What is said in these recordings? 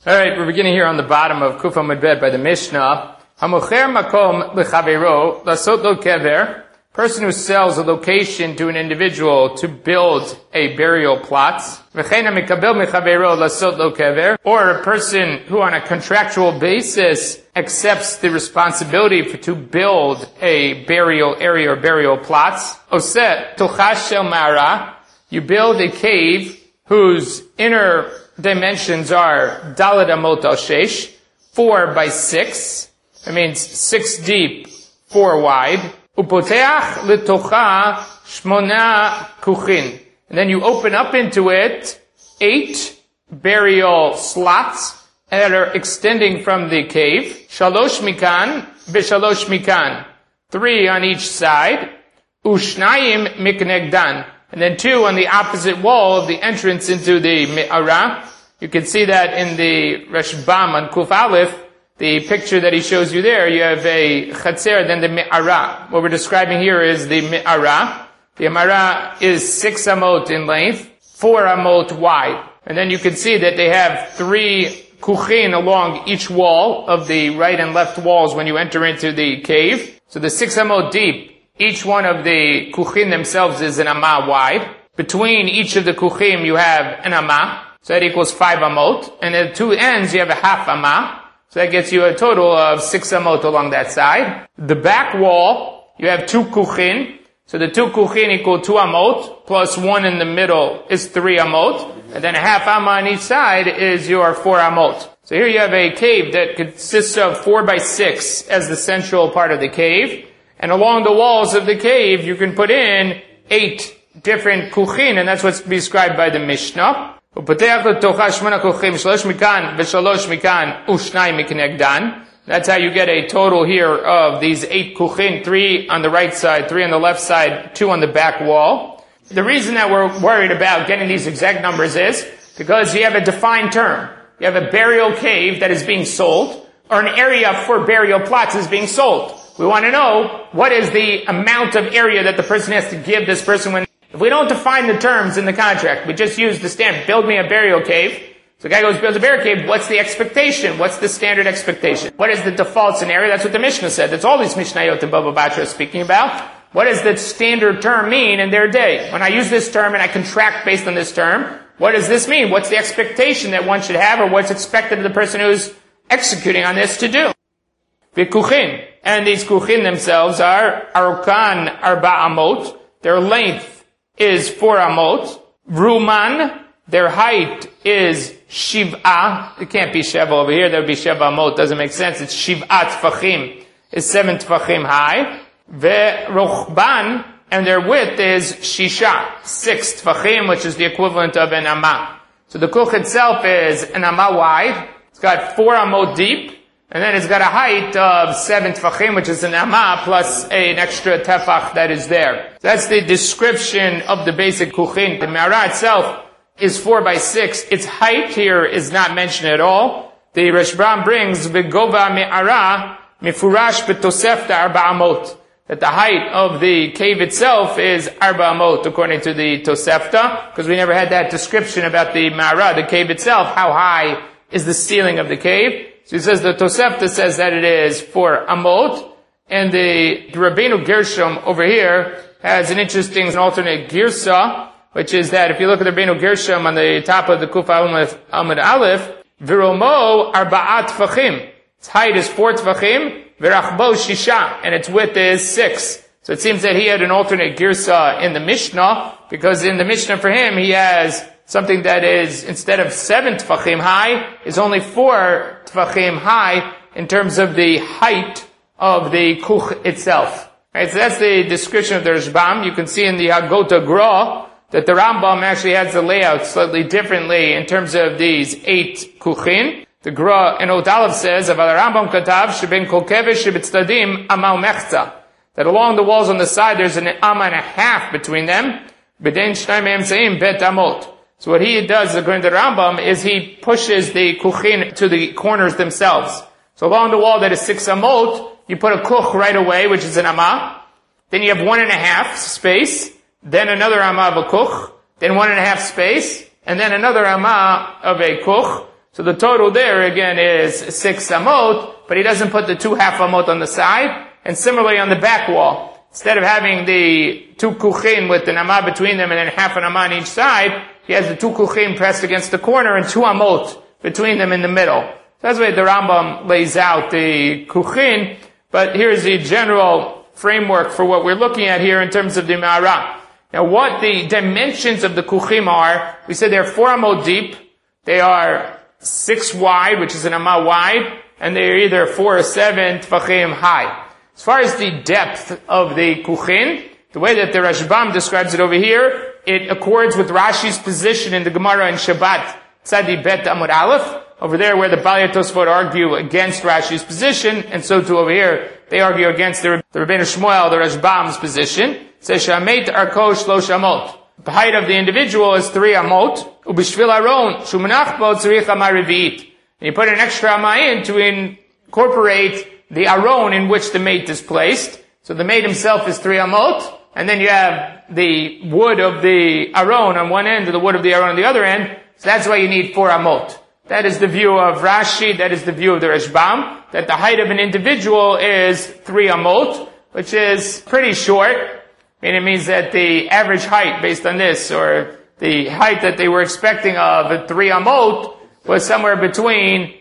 All right, we're beginning here on the bottom of Kuf Amud Bet by the Mishnah. Hamocher makom lechavero lasot lo kever. Person who sells a location to an individual to build a burial plot. V'chein hamikabel mechavero lasot lo kever. Or a person who on a contractual basis accepts the responsibility to build a burial area or burial plots. Oset tochash shel ma'ara. You build a cave whose inner dimensions are Daled Amot al Shesh, 4 by 6. That means 6 deep, 4 wide. Upoteach litocha shmona kuchin. And then you open up into it 8 burial slots that are extending from the cave. Shalosh mikan v'shalosh mikan. 3 on each side. Ushnayim miknegdan. And then 2 on the opposite wall of the entrance into the Me'ara. You can see that in the Rashbam on Kuf Aleph, the picture that he shows you there. You have a Chatzer, then the Me'ara. What we're describing here is the Me'ara. The Me'ara is 6 amot in length, 4 amot wide. And then you can see that they have 3 kuchin along each wall of the right and left walls when you enter into the cave. So the 6 amot deep. Each one of the kuchim themselves is an amah wide. Between each of the kuchim you have an amah. So that equals 5 amot. And at 2 ends you have a half amah. So that gets you a total of 6 amot along that side. The back wall, you have 2 kuchin. So the 2 kuchin equal 2 amot, plus 1 in the middle is 3 amot. And then a half amah on each side is your 4 amot. So here you have a cave that consists of 4 by 6 as the central part of the cave. And along the walls of the cave, you can put in 8 different kuchin, and that's what's described by the Mishnah. That's how you get a total here of these 8 kuchin, 3 on the right side, 3 on the left side, 2 on the back wall. The reason that we're worried about getting these exact numbers is because you have a defined term. You have a burial cave that is being sold, or an area for burial plots is being sold. We want to know what is the amount of area that the person has to give this person when, if we don't define the terms in the contract, we just use the standard, build me a burial cave. So the guy goes, builds a burial cave, what's the expectation? What's the standard expectation? What is the default scenario? That's what the Mishnah said. That's all these Mishnayot and Baba Batra are speaking about. What does the standard term mean in their day? When I use this term and I contract based on this term, what does this mean? What's the expectation that one should have, or what's expected of the person who's executing on this to do? V'kuchin. And these kuchin themselves are arukan arba amot. Their length is 4 amot. Ruman. Their height is shiv'ah. It can't be sheva over here. There would be sheva amot. Doesn't make sense. It's shiv'at tfachim. It's 7 tfachim high. Ve'rochban. And their width is shisha. 6 tfachim, which is the equivalent of an amah. So the kuch itself is an amah wide. It's got 4 amot deep. And then it's got a height of 7 tefachim, which is an amah, plus an extra tefach that is there. That's the description of the basic kuchin. The Me'ara itself is 4 by 6. Its height here is not mentioned at all. The Rashbam brings, V'gova Me'ara mifurash b'tosefta arba amot. That the height of the cave itself is arba amot, according to the Tosefta, because we never had that description about the Me'ara, the cave itself. How high is the ceiling of the cave? So he says the Tosefta says that it is 4 amot, and the Rabbeinu Gershom over here has an interesting alternate girsa, which is that if you look at the Rabbeinu Gershom on the top of the Kuf Amud Aleph, Viromo arba'at tfachim. Its height is 4 tfachim, Virachbo shisha, and its width is 6. So it seems that he had an alternate girsa in the Mishnah, because in the Mishnah for him he has something that is, instead of 7 tfachim high, is only 4 tfachim high in terms of the height of the kuch itself. Right, so that's the description of the Rashbam. You can see in the Hagota Gra that the Rambam actually has the layout slightly differently in terms of these 8 kuchin. The Gra in Odalev says, Aval Rambam katav sheben kol kevesh shebetzdadim ama umechza. That along the walls on the side there's an amma and a half between them. B'dein shnayim emseim bet amot. So what he does, according to the Rambam, is he pushes the kuchin to the corners themselves. So along the wall that is 6 amot, you put a kuch right away, which is an amah. Then you have 1.5 space. Then another amah of a kuch. Then 1.5 space. And then another amah of a kuch. So the total there again is 6 amot, but he doesn't put the 2 half amot on the side. And similarly on the back wall, instead of having the 2 kuchin with an amah between them and then half an amah on each side, he has the 2 kuchin pressed against the corner and 2 amot between them in the middle. So that's the way the Rambam lays out the kuchin, but here's the general framework for what we're looking at here in terms of the Ma'ara. Now what the dimensions of the kuchim are, we said they're 4 amot deep, they are 6 wide, which is an amah wide, and they're either 4 or 7 tfachim high. As far as the depth of the kuchin, the way that the Rashbam describes it over here, it accords with Rashi's position in the Gemara in Shabbat, Tzadi Bet Amud Aleph, over there where the Balei Tosfot argue against Rashi's position, and so too over here, they argue against the Rabbeinu Shmuel, the Rashbam's position. It says, Shamet Arko Shlosh Amot. The height of the individual is 3 amot, ubishvil aron, shumanach bo tzarich amah revi'it. And you put an extra amah in to incorporate the aron in which the mate is placed. So the mate himself is 3 amot, and then you have the wood of the aron on one end and the wood of the aron on the other end. So that's why you need 4 amot. That is the view of Rashi, that is the view of the Rashbam, that the height of an individual is 3 amot, which is pretty short. And it means that the average height based on this, or the height that they were expecting of 3 amot, was somewhere between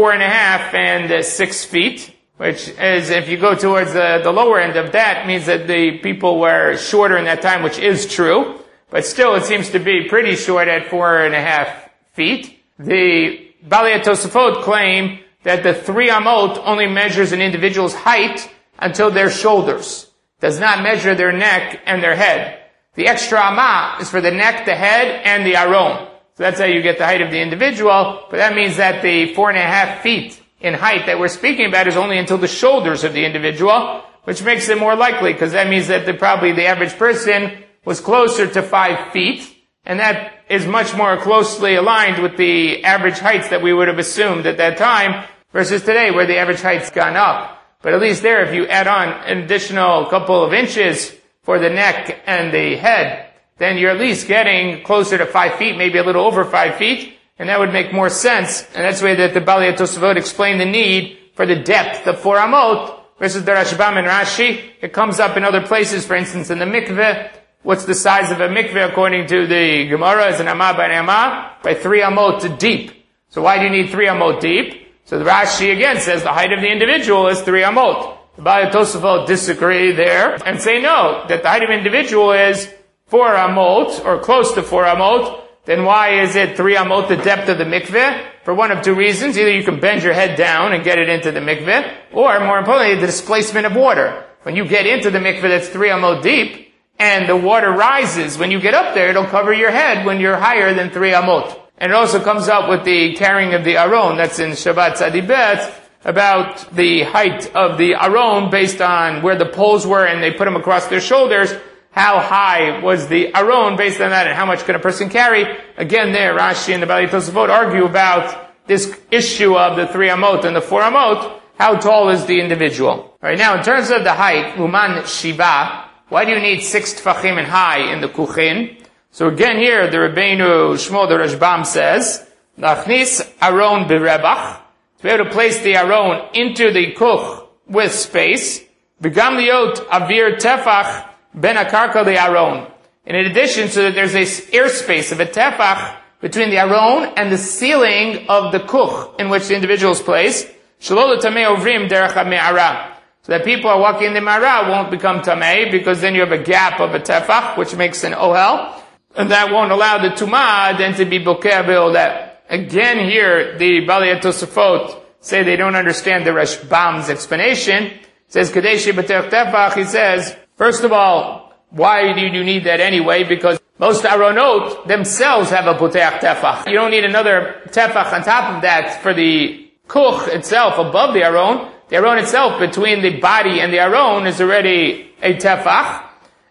4.5 and 6 feet, which is, if you go towards the lower end of that, means that the people were shorter in that time, which is true. But still, it seems to be pretty short at 4.5 feet. The Balei Tosafot claim that the 3 amot only measures an individual's height until their shoulders. Does not measure their neck and their head. The extra amah is for the neck, the head, and the aron. So that's how you get the height of the individual, but that means that the 4.5 feet in height that we're speaking about is only until the shoulders of the individual, which makes it more likely, because that means that probably the average person was closer to 5 feet, and that is much more closely aligned with the average heights that we would have assumed at that time, versus today, where the average height's gone up. But at least there, if you add on an additional couple of inches for the neck and the head, then you're at least getting closer to 5 feet, maybe a little over 5 feet, and that would make more sense. And that's the way that the Balei Tosafot explained the need for the depth of 4 amot versus the Rashbam and Rashi. It comes up in other places, for instance, in the mikveh. What's the size of a mikveh according to the Gemara? Is an amah by an amah by 3 amot deep. So why do you need 3 amot deep? So the Rashi again says the height of the individual is 3 amot. The Balei Tosafot disagree there and say no, that the height of an individual is 4 amot, or close to 4 amot. Then why is it 3 amot the depth of the mikveh? For one of 2 reasons. Either you can bend your head down and get it into the mikveh, or more importantly, the displacement of water. When you get into the mikveh that's 3 amot deep, and the water rises, when you get up there, it'll cover your head when you're higher than 3 amot. And it also comes up with the carrying of the aron, that's in Shabbat Tzadi Bet, about the height of the aron based on where the poles were and they put them across their shoulders. How high was the aron based on that, and how much can a person carry? Again there, Rashi and the Balei Tosafot argue about this issue of the 3 amot and the 4 amot. How tall is the individual? Alright, now in terms of the height, Uman Shiva, why do you need 6 tfachim and high in the kuchin? So again here, the Rabbeinu Shmuel, the Rashbam says, Nachnis aron b'rebach, to be able to place the aron into the kuch with space, v'gam liot avir tefach ben akarka the aron. In addition, so that there's a airspace of a tefach between the aron and the ceiling of the kuch in which the individual is placed, shelo l'tamei ovrim derech ha'me'ara. So that people are walking in the me'ara won't become tamei, because then you have a gap of a tefach, which makes an ohel. And that won't allow the tumah then to be bokeh be'oleh. Again here, the Balei Tosafot say they don't understand the Rashbam's explanation. It says, Kadesh b'tech tefach, he says, first of all, why do you need that anyway? Because most aronot themselves have a potech tefach. You don't need another tefach on top of that for the kuch itself above the aron. The aron itself, between the body and the aron, is already a tefach.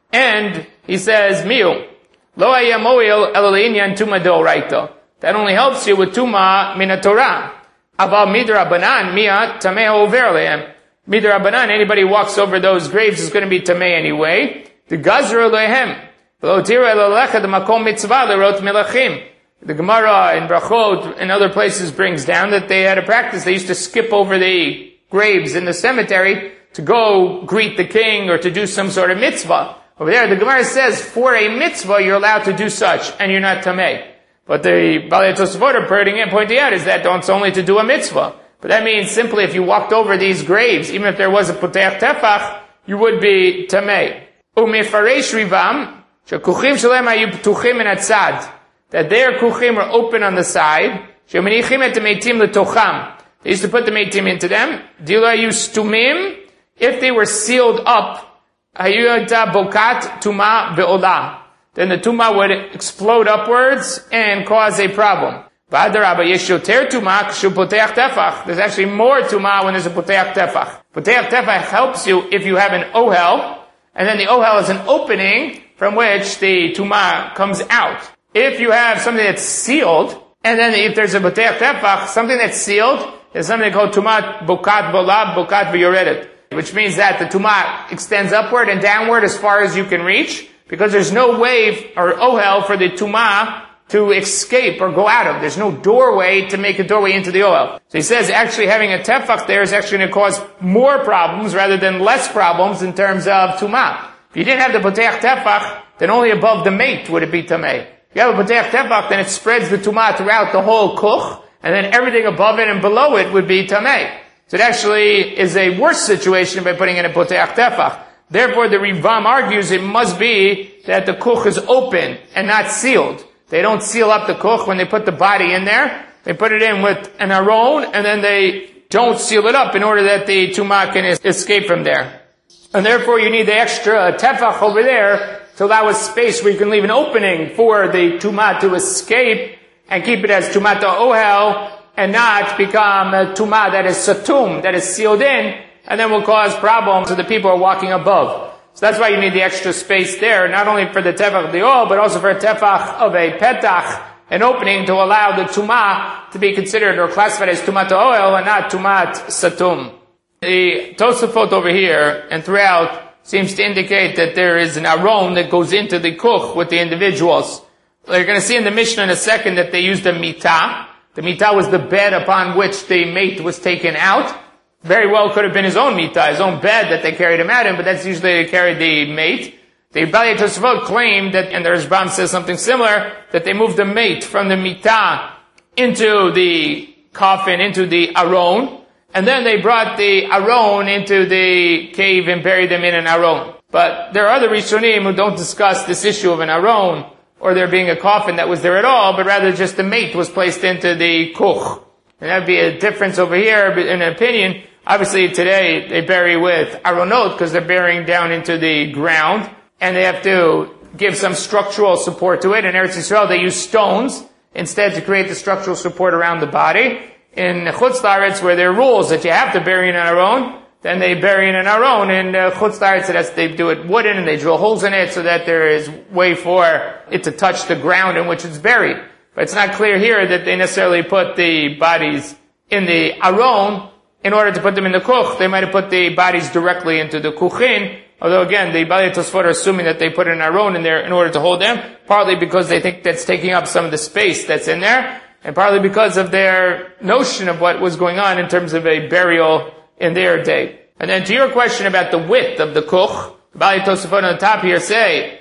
And he says, miu. Lo haya moil elo leinyan tuma d'oraita. That only helps you with tuma min Torah. Aval midrabanan mia tamei over lehem. Midrabanan, anybody who walks over those graves is going to be tamei anyway. The gazra lehem. V'lo tira elo lecha the makom mitzvah lerot melachim. The Gemara in Brachot and other places brings down that they had a practice. They used to skip over the graves in the cemetery to go greet the king or to do some sort of mitzvah. Over there, the Gemara says, for a mitzvah, you're allowed to do such, and you're not tamei. But the Balei Tosafot are pointing out is that it's only to do a mitzvah. But that means simply if you walked over these graves, even if there was a potech tefach, you would be tamei. Umefaresh rivam, shekuchim shalem hayu ptuchim min hatzad, that their kuchim were open on the side, shemenichim et meitim letocham. They used to put the meitim into them. Dila hayu stumim, if they were sealed up, hayuda bokat tuma be'olah, then the tuma would explode upwards and cause a problem. There's actually more tuma when there's a poteach tefach. Poteach tefach helps you if you have an ohel, and then the ohel is an opening from which the tuma comes out. If you have something that's sealed, and then if there's a poteach tefach, something that's sealed is something called tuma bokat volab, bokat v'yoredet, which means that the tuma extends upward and downward as far as you can reach, because there's no way or ohel for the tuma to escape or go out of. There's no doorway to make a doorway into the ohel. So he says actually having a tefach there is actually going to cause more problems rather than less problems in terms of tuma. If you didn't have the poteach tefach, then only above the mate would it be tamei. If you have a poteach tefach, then it spreads the tuma throughout the whole kuch, and then everything above it and below it would be tamei. So it actually is a worse situation by putting in a poteach tefach. Therefore, the Rivam argues it must be that the kuch is open and not sealed. They don't seal up the kuch when they put the body in there. They put it in with an aron, and then they don't seal it up in order that the tumah can escape from there. And therefore, you need the extra tefach over there to allow a space where you can leave an opening for the tumah to escape and keep it as tumah to ohel and not become a tumah that is satum, that is sealed in, and then will cause problems to the people who are walking above. So that's why you need the extra space there, not only for the tefach of the oil, but also for a tefach of a petach, an opening to allow the tumah to be considered or classified as tumat oil and not tumat satum. The Tosafot over here and throughout seems to indicate that there is an aron that goes into the kuch with the individuals. You're going to see in the Mishnah in a second that they used a mitah. The mitah was the bed upon which the mate was taken out. Very well could have been his own mitah, his own bed that they carried him out in, but that's usually they carried the mate. The Balei Tosafot claimed that, and the Rashbam says something similar, that they moved the mate from the mitah into the coffin, into the aron, and then they brought the aron into the cave and buried them in an aron. But there are other Rishonim who don't discuss this issue of an aron, or there being a coffin that was there at all, but rather just the mate was placed into the kuch. And that'd be a difference over here, in an opinion. Obviously today they bury with aronot because they're burying down into the ground, and they have to give some structural support to it. In Eretz Yisrael they use stones instead to create the structural support around the body. In Chutz La'aretz, where there are rules that you have to bury in an aron, then they bury in an aron. In Chutz La'aretz, they do it wooden and they drill holes in it so that there is way for it to touch the ground in which it's buried. But it's not clear here that they necessarily put the bodies in the aron in order to put them in the kuch. They might have put the bodies directly into the kuchin, although again, the Balei Tosafot are assuming that they put an aron in there in order to hold them, partly because they think that's taking up some of the space that's in there, and partly because of their notion of what was going on in terms of a burial in their day. And then to your question about the width of the kuch, the Balei Tosafot on the top here say,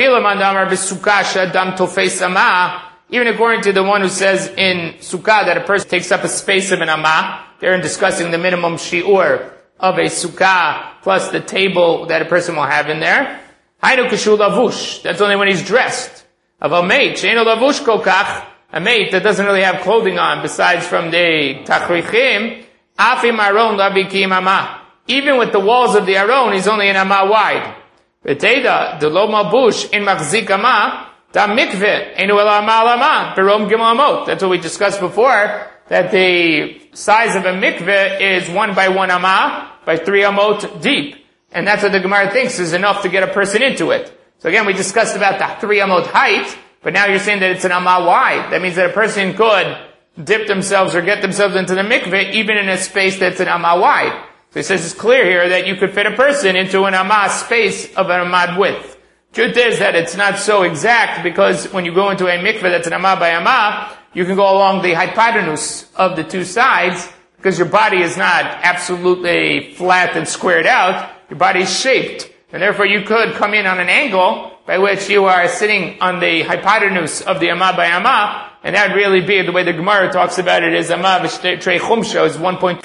even according to the one who says in Sukkah that a person takes up a space of an amah, they're discussing the minimum shi'ur of a Sukkah plus the table that a person will have in there. Hainu k'shu lavush, that's only when he's dressed. Of a mate, she'enu lavush kokach, a mate that doesn't really have clothing on besides from the tachrichim, afim aron labikim amah. Even with the walls of the aron, he's only an amah wide. V'teida, the lo mabush in machzik amah, da mikveh, enu el amah lama, berom gimel amot. That's what we discussed before, that the size of a mikveh is 1 by 1 amah, by 3 amot deep. And that's what the Gemara thinks is enough to get a person into it. So again, we discussed about the 3 amot height, but now you're saying that it's an amah wide. That means that a person could dip themselves or get themselves into the mikveh even in a space that's an amah wide. So he says it's clear here that you could fit a person into an amah space of an amah width. Truth is that it's not so exact, because when you go into a mikveh that's an amah by amah, you can go along the hypotenuse of the two sides, because your body is not absolutely flat and squared out. Your body is shaped. And therefore you could come in on an angle by which you are sitting on the hypotenuse of the amah by amah, and that would really be, the way the Gemara talks about it, is amah v'trei chumsho is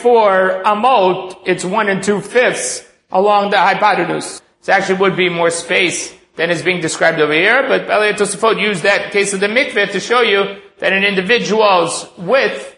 1.4 amot, it's 1 2/5 along the hypotenuse. So actually would be more space than is being described over here, but Balei Tosafot used that case of the mikveh to show you that an individual's width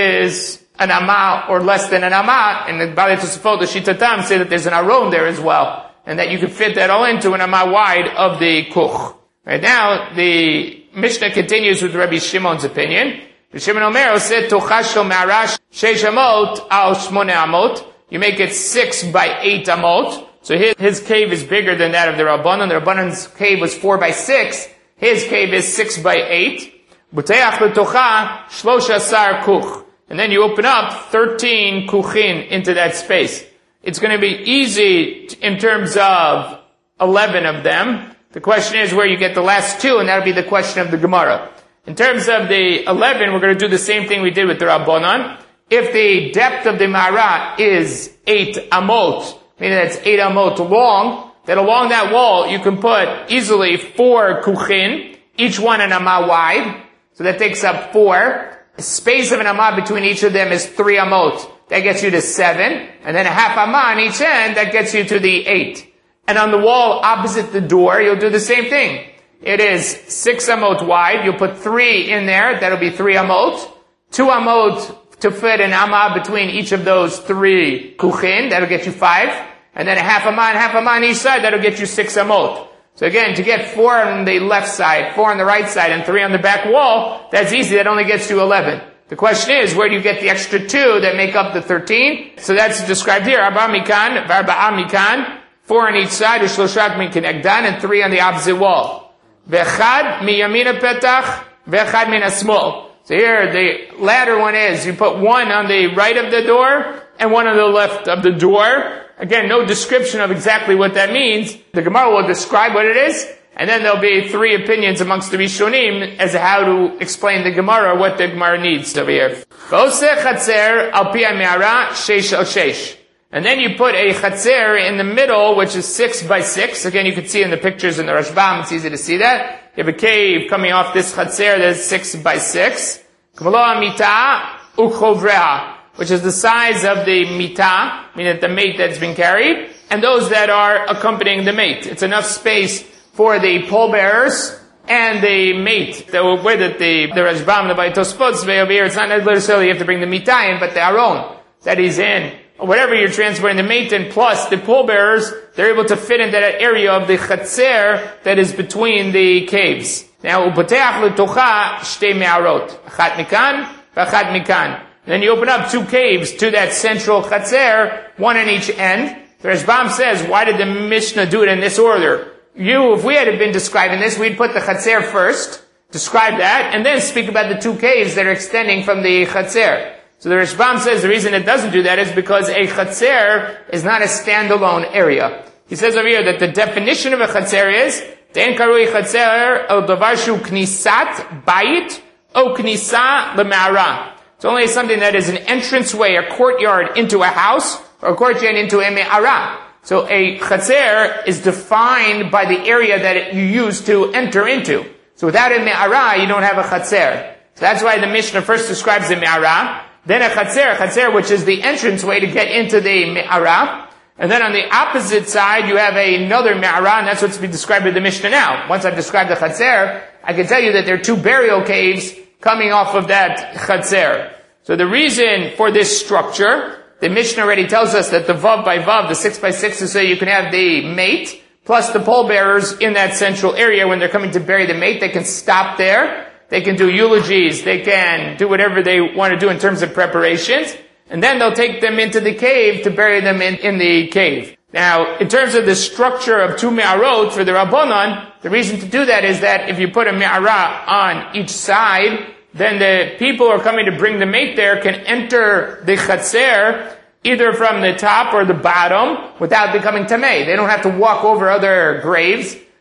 is an amah or less than an amah, and the Balei Tosafot, the Shitatam, say that there's an aron there as well, and that you could fit that all into an amah wide of the kuch. Right now, the Mishnah continues with Rabbi Shimon's opinion. Rabbi Shimon Omer said, Tochasho ma'arash sheish amot al shmone amot. You make it 6 by 8 amot. So his cave is bigger than that of the Rabbanan. The Rabbanan's cave was 4 by 6. His cave is 6 by 8. Buteach l'tocha shlosha sar kuch. And then you open up 13 kuchin into that space. It's going to be easy in terms of 11 of them. The question is where you get the last 2, and that'll be the question of the Gemara. In terms of the 11, we're going to do the same thing we did with the Rabbanan. If the depth of the Ma'ara is 8 amot, meaning that's 8 amot long, then along that wall you can put easily 4 kuchin, each one an amah wide. So that takes up 4. The space of an amah between each of them is 3 amot. That gets you to 7. And then a half amah on each end, that gets you to the 8. And on the wall opposite the door, you'll do the same thing. It is 6 amot wide. You'll put 3 in there. That'll be 3 amot. 2 amot to fit an amah between each of those 3 kuchin. That'll get you 5. And then a half amah and half amah on each side. That'll get you 6 amot. So again, to get 4 on the left side, 4 on the right side, and 3 on the back wall, that's easy. That only gets you 11. The question is, where do you get the extra 2 that make up the 13? So that's described here. Arba mikan, varba'a mikan. 4 on each side, u'shloshat min kenegdan, and 3 on the opposite wall. Ve'chad miyamina petach, ve'chad min asmol. So here, the latter one is, you put 1 on the right of the door, and 1 on the left of the door. Again, no description of exactly what that means. The Gemara will describe what it is, and then there'll be 3 opinions amongst the Rishonim as to how to explain the Gemara, what the Gemara needs over here. V'oseh chatzer al pi ha'me'ara sheish al sheish. And then you put a chatzer in the middle, which is 6 by 6. Again, you can see in the pictures in the Rashbam, it's easy to see that. You have a cave coming off this chatzer that is 6 by 6. K'malo mita u'chovreha, which is the size of the mita, meaning the mate that's been carried, and those that are accompanying the mate. It's enough space for the pallbearers and the mate. The way that the Rashbam, the Balei Tosafot say over here, it's not necessarily you have to bring the mita in, but the aron that he's in, whatever you're transporting the mate in, plus the pallbearers, they're able to fit into that area of the chatzer that is between the caves. Now, u'poteach l'tocha shtei me'arot, achat mikan, v'achat mikan. Then you open up 2 caves to that central chatzer, 1 on each end. The Rashbam says, why did the Mishnah do it in this order? If we had been describing this, we'd put the chatzer first, describe that, and then speak about the 2 caves that are extending from the chatzer. So the Rashbam says the reason it doesn't do that is because a chatzer is not a standalone area. He says over here that the definition of a chatzer is, De'en karui chatzer el davar shu knisat bayit o knisa le'ma'ara. It's only something that is an entranceway, a courtyard into a house, or a courtyard into a me'ara. So a chatzer is defined by the area that you use to enter into. So without a me'ara, you don't have a chatzer. So that's why the Mishnah first describes the me'ara, then a chatzer, which is the entranceway to get into the me'ara. And then on the opposite side, you have another me'ara, and that's what's been described in the Mishnah now. Once I've described the chatzer, I can tell you that there are 2 burial caves coming off of that chatzer. So the reason for this structure, the Mishnah already tells us that the vav by vav, the 6 by 6, is so you can have the mate, plus the pallbearers in that central area when they're coming to bury the mate. They can stop there. They can do eulogies. They can do whatever they want to do in terms of preparations. And then they'll take them into the cave to bury them in the cave. Now, in terms of the structure of 2 me'arot for the Rabbanan, the reason to do that is that if you put a me'ara on each side, then the people who are coming to bring the mate there can enter the chatzer either from the top or the bottom without becoming tamei. They don't have to walk over other graves.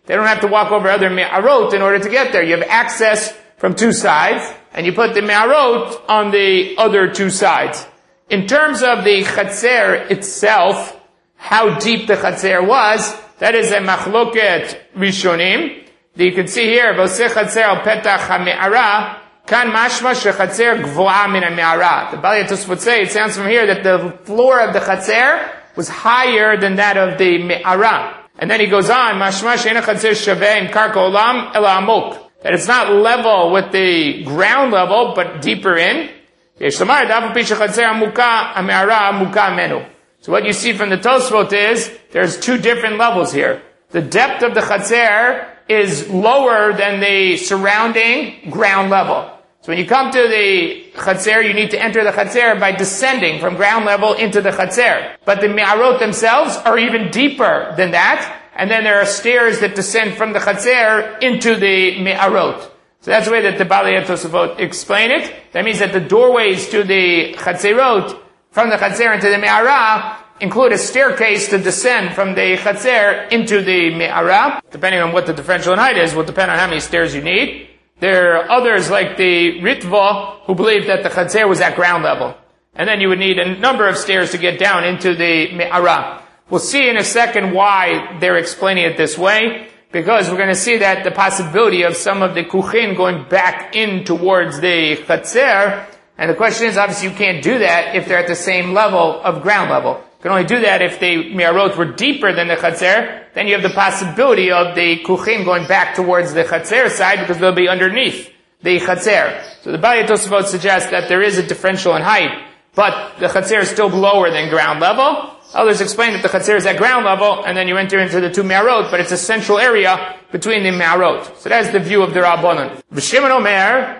They don't have to walk over other me'arot in order to get there. You have access from two sides, and you put the me'arot on the other two sides. In terms of the chatzer itself, how deep the chatzer was, that is a machloket rishonim. You can see here, v'oseh chatzer al petach ha'me'ara, kan mashma shechatzer gvoa min ha'me'ara. The Bali Tosfot say, it sounds from here that the floor of the chatzer was higher than that of the me'ara. And then he goes on, mashma she'ena chatzer shaveh im karka olam ela amok. That it's not level with the ground level, but deeper in. So what you see from the Tosfot is, there's two different levels here. The depth of the chatzer is lower than the surrounding ground level. So when you come to the chatzer, you need to enter the chatzer by descending from ground level into the chatzer. But the me'arot themselves are even deeper than that. And then there are stairs that descend from the chatzer into the me'arot. So that's the way that the Bali Tosfot explain it. That means that the doorways to the chatzerot, from the chatzer into the me'ara, include a staircase to descend from the chatzer into the me'ara. Depending on what the differential in height is, will depend on how many stairs you need. There are others like the Ritva who believe that the chatzer was at ground level. And then you would need a number of stairs to get down into the me'ara. We'll see in a second why they're explaining it this way, because we're going to see that the possibility of some of the kuchin going back in towards the chatzer, and the question is, obviously you can't do that if they're at the same level of ground level. You can only do that if the me'arot were deeper than the chatzer, then you have the possibility of the kuchin going back towards the chatzer side, because they'll be underneath the chatzer. So the Bali Tosfot suggests that there is a differential in height, but the chatzer is still lower than ground level. Others explain that the chatzer is at ground level, and then you enter into the two me'arot, but it's a central area between the me'arot. So that's the view of the Rabbanon. V'Shimon Omer,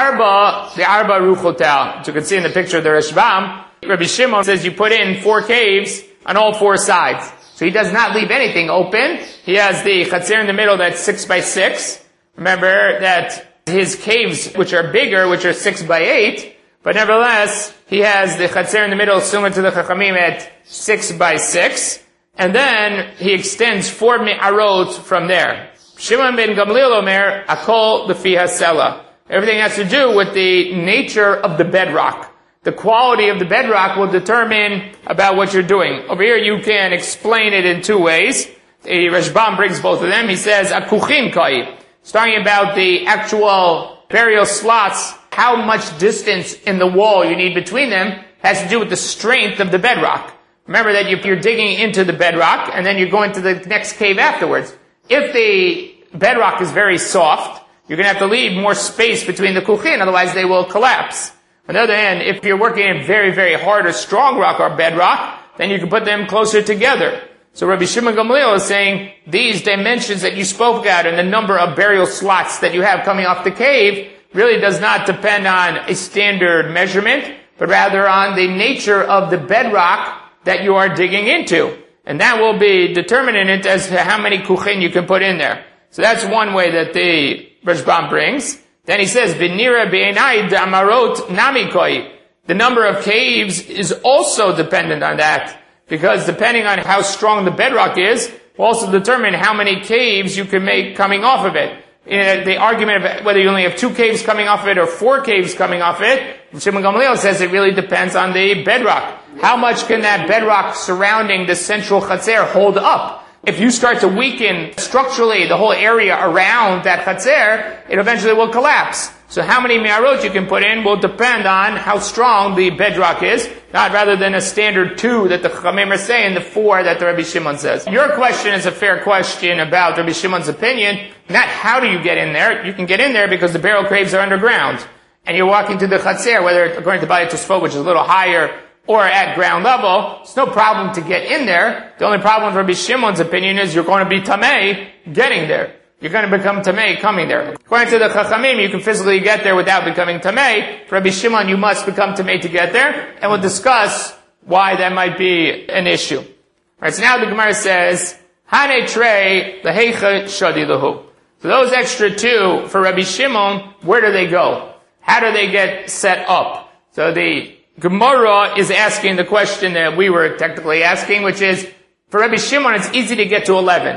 the arba ruchotel. So you can see in the picture of the Rashbam, Rabbi Shimon says you put in 4 caves on all 4 sides. So he does not leave anything open. He has the chatzer in the middle that's 6 by 6. Remember that his caves, which are bigger, which are 6 by 8, but nevertheless, he has the chatzer in the middle similar to the Chachamim at 6 by 6. And then he extends 4 me'arot from there. Shimon ben Gamliel Omer, akol lefi hasela. Everything has to do with the nature of the bedrock. The quality of the bedrock will determine about what you're doing. Over here you can explain it in 2 ways. The Rashbam brings both of them. He says, akuchin kai. It's talking about the actual burial slots, how much distance in the wall you need between them has to do with the strength of the bedrock. Remember that if you're digging into the bedrock and then you're going to the next cave afterwards, if the bedrock is very soft, you're going to have to leave more space between the kuchin, otherwise they will collapse. On the other hand, if you're working in very, very hard or strong rock or bedrock, then you can put them closer together. So Rabbi Shimon Gamliel is saying these dimensions that you spoke about and the number of burial slots that you have coming off the cave really does not depend on a standard measurement, but rather on the nature of the bedrock that you are digging into. And that will be determinant as to how many kuchin you can put in there. So that's one way that the Rashbam brings. Then he says, V'nira be'enai da'amarot namikoi. The number of caves is also dependent on that, because depending on how strong the bedrock is, will also determine how many caves you can make coming off of it. The argument of whether you only have 2 caves coming off of it or 4 caves coming off of it, Shimon Gamliel says it really depends on the bedrock. How much can that bedrock surrounding the central chatzer hold up? If you start to weaken structurally the whole area around that chatzer, it eventually will collapse. So how many me'arot you can put in will depend on how strong the bedrock is, not rather than a standard 2 that the Chachamim are saying, the 4 that the Rabbi Shimon says. Your question is a fair question about Rabbi Shimon's opinion, not how do you get in there. You can get in there because the burial graves are underground. And you're walking to the chatzer, whether according to Bali Tosfot, which is a little higher, or at ground level, it's no problem to get in there. The only problem with Rabbi Shimon's opinion is you're going to be tamei getting there. You're going to become tamei coming there. According to the Chachamim, you can physically get there without becoming tamei. For Rabbi Shimon, you must become tamei to get there, and we'll discuss why that might be an issue. Alright, so now the Gemara says, Hane trei leheicha shadi lahu. So those extra 2 for Rabbi Shimon, where do they go? How do they get set up? So the Gemara is asking the question that we were technically asking, which is, for Rabbi Shimon, it's easy to get to 11.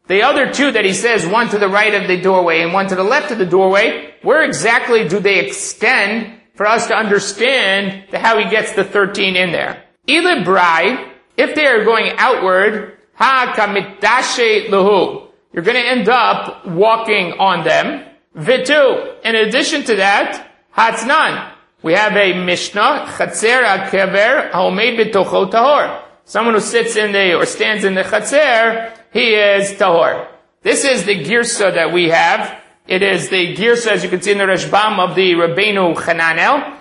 The other two that he says, one to the right of the doorway and one to the left of the doorway, where exactly do they extend for us to understand how he gets the 13 in there? Ilibrai, if they are going outward, ha kamitdashe lahu, you're going to end up walking on them. Vitu, in addition to that, hatznan, we have a Mishnah, chatzer kever haomed betocho tahor. Someone who sits in or stands in the chatzer, he is tahor. This is the girsa that we have. It is the girsa, as you can see in the Rashbam, of the Rabbeinu Chananel.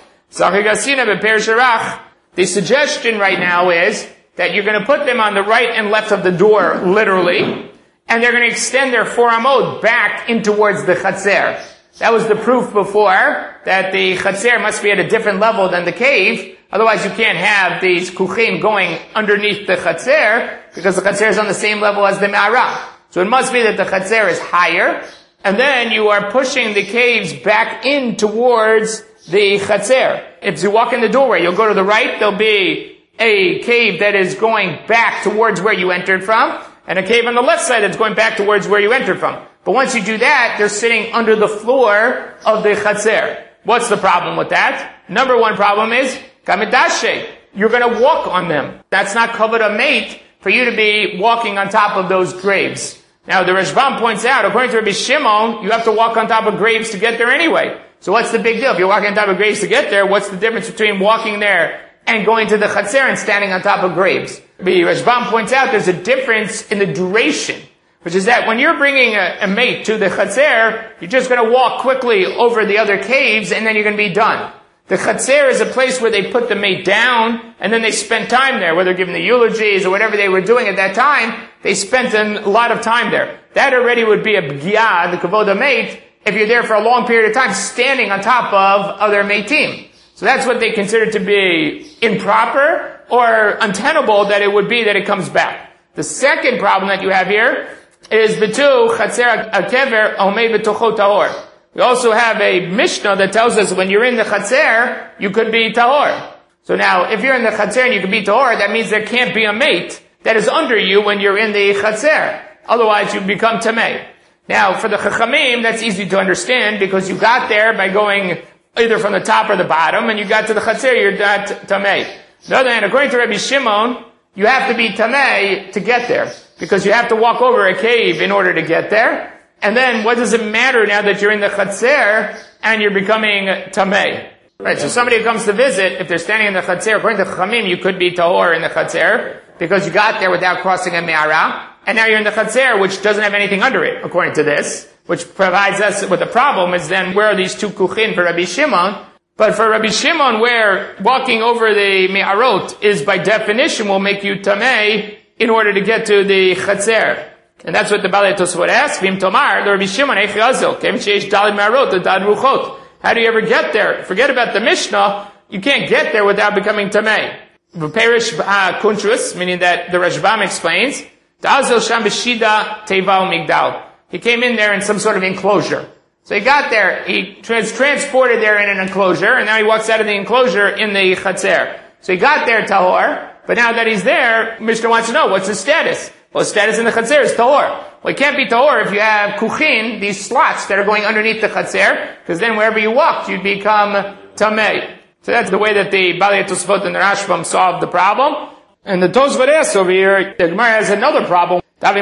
The suggestion right now is that you're going to put them on the right and left of the door, literally, and they're going to extend their 4 amot back in towards the chatzer. That was the proof before, that the chatzer must be at a different level than the cave. Otherwise you can't have these kuchim going underneath the chatzer, because the chatzer is on the same level as the me'arah. So it must be that the chatzer is higher, and then you are pushing the caves back in towards the chatzer. If you walk in the doorway, you'll go to the right, there'll be a cave that is going back towards where you entered from, and a cave on the left side that's going back towards where you entered from. But once you do that, they're sitting under the floor of the chatzer. What's the problem with that? Number one problem is, kamidashe, you're going to walk on them. That's not covered a mate for you to be walking on top of those graves. Now the Rashbam points out, according to Rabbi Shimon, you have to walk on top of graves to get there anyway. So what's the big deal? If you're walking on top of graves to get there, what's the difference between walking there and going to the chatzer and standing on top of graves? The Rashbam points out there's a difference in the duration, which is that when you're bringing a mate to the chatzer, you're just going to walk quickly over the other caves and then you're going to be done. The chatzer is a place where they put the mate down and then they spend time there, whether giving the eulogies or whatever they were doing at that time, they spent a lot of time there. That already would be a b'giyah, the kavod mate, if you're there for a long period of time standing on top of other matim. So that's what they consider to be improper or untenable, that it would be that it comes back. The second problem that you have here is bitu chatzer akever omed betocho tahor. We also have a Mishnah that tells us when you're in the chatzer, you could be tahor. So now, if you're in the chatzer and you could be tahor, that means there can't be a mate that is under you when you're in the chatzer. Otherwise, you become tamei. Now, for the chachamim, that's easy to understand because you got there by going either from the top or the bottom, and you got to the chatzer, you're not tamei. On the other hand, according to Rabbi Shimon, you have to be tamei to get there, because you have to walk over a cave in order to get there. And then, what does it matter now that you're in the chatzer and you're becoming tamei? Right, so somebody who comes to visit, if they're standing in the chatzer, according to Chachamim, you could be tahor in the chatzer, because you got there without crossing a me'arah, and now you're in the chatzer, which doesn't have anything under it, according to this, which provides us with a problem, is then where are these two kuchin for Rabbi Shimon? But for Rabbi Shimon, where walking over the me'arot is by definition will make you tamei in order to get to the chatzer. And that's what the Balei Tosfot asks, Vim Tomar, the Rabbi Shimon, Eich Yazel, Kem Sheish Dalid Me'arot, the Dad Ruchot. How do you ever get there? Forget about the Mishnah, you can't get there without becoming tamei. Perish kuntrus, meaning that the Rashbam explains, Ta'azel Sham B'shida Teival Migdal. He came in there in some sort of enclosure. So he got there, he was transported there in an enclosure, and now he walks out of the enclosure in the chatzer. So he got there tahor, but now that he's there, Mishnah wants to know, what's his status? Well, his status in the chatzer is tahor. Well, it can't be tahor if you have kuchin, these slots that are going underneath the chatzer, because then wherever you walked, you'd become tamei. So that's the way that the Balei Tosfot and the Rashbam solved the problem. And the Tosfot asks over here, the Gemara has another problem.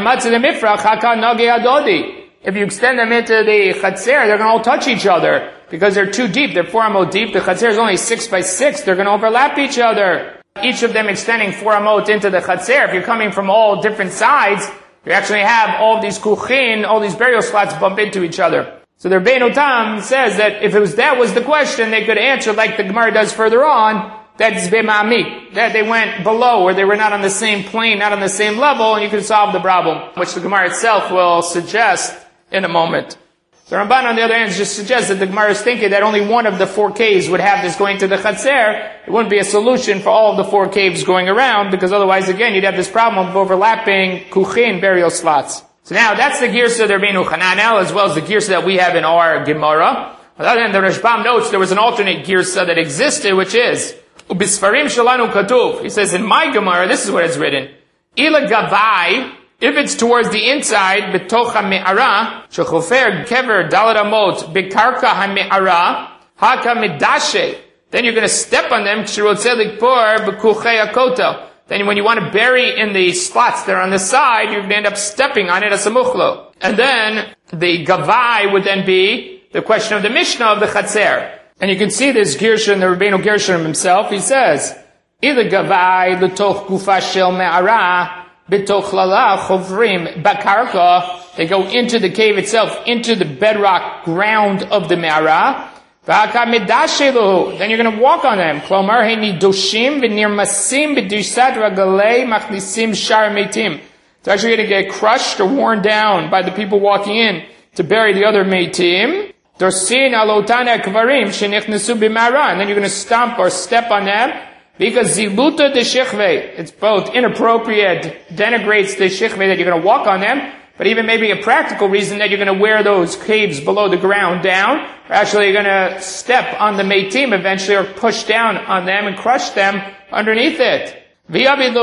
If you extend them into the chatzer, they're going to all touch each other, because they're too deep. They're 4 amot deep. The chatzer is only 6 by 6. They're going to overlap each other. Each of them extending 4 amot into the chatzer. If you're coming from all different sides, you actually have all these kuchin, all these burial slots bump into each other. So the Rebbeinu Tam says that if that was the question, they could answer like the Gemara does further on, that's b'ma'amik, that they went below, or they were not on the same plane, not on the same level, and you can solve the problem, which the Gemara itself will suggest in a moment. The Ramban, on the other hand, just suggests that the Gemara is thinking that only one of the 4 caves would have this going to the chatzer. It wouldn't be a solution for all of the 4 caves going around, because otherwise, again, you'd have this problem of overlapping kuchin burial slots. So now, that's the girsa of the Rabbeinu Chananel, as well as the girsa that we have in our Gemara. On the other hand, the Rashbam notes there was an alternate girsa that existed, which is, Ubisfarim shalanu katuv. He says, in my Gemara, this is what it's written. Ila gavai If it's towards the inside, betoch ha'me'ara, shechofer kever dalad amot, bekarka ha'me'ara, haka medashe, then you're going to step on them, k'shirotze likpor bekuchei hakotel. Then when you want to bury in the slots that are on the side, you're going to end up stepping on it as a muchlo. And then the gavai would then be the question of the Mishnah of the Chatzer. And you can see this Gershon, the Rabbeinu Gershon himself, he says, either gavai l'toch gufa shel me'ara, b'toch lala chovrim bakarka, they go into the cave itself, into the bedrock ground of the me'ara, then you're going to walk on them. Klomar henidoshim v'nirmasim b'dusat ragalei machnisim shar meitim. It's actually going to get crushed or worn down by the people walking in to bury the other meitim. Dorsin alotana kvarim shenichnesu b'mara, and then you're going to stomp or step on them because ziluta de shechve. It's both inappropriate, denigrates the shechve that you're going to walk on them, but even maybe a practical reason that you're going to wear those caves below the ground down, or actually you're going to step on the meitim eventually or push down on them and crush them underneath it. And if on